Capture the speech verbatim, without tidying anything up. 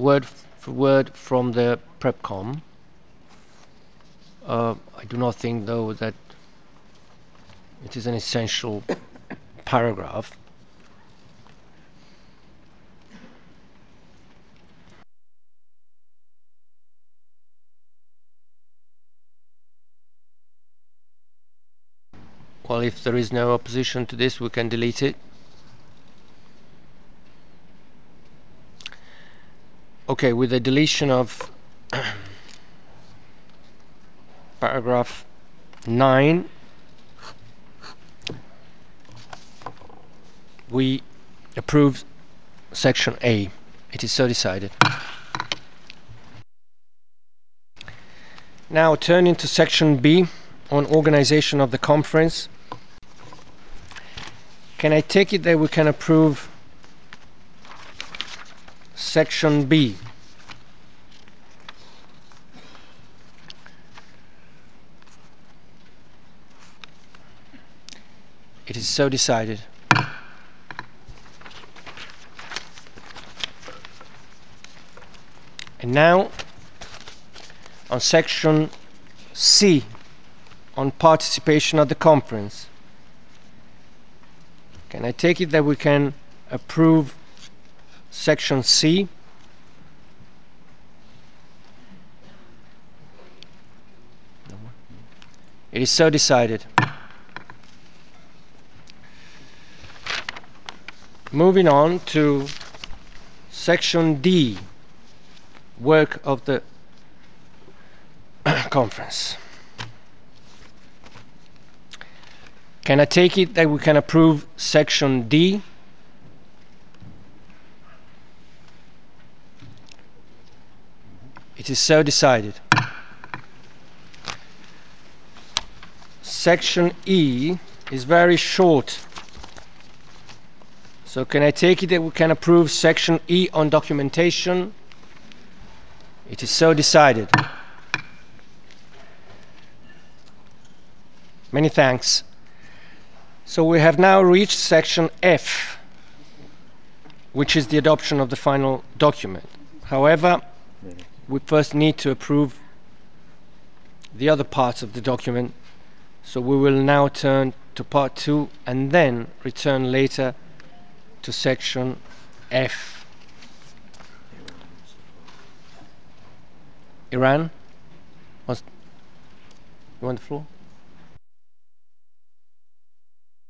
word for word from the PrepCom. Uh, I do not think, though, that it is an essential paragraph. Well, if there is no opposition to this, we can delete it. Okay, with the deletion of paragraph nine, we approve section A. It is so decided. Now turning to section B on organization of the conference. Can I take it that we can approve section B? It is so decided. And now on section C on participation at the conference. Can I take it that we can approve section C? It is so decided. Moving on to section D, work of the conference. Can I take it that we can approve section D? It is so decided. Section E is very short. So can I take it that we can approve section E on documentation? It is so decided. Many thanks. So we have now reached section F, which is the adoption of the final document. However, we first need to approve the other parts of the document. So we will now turn to part two and then return later to section F. Iran? You want the floor?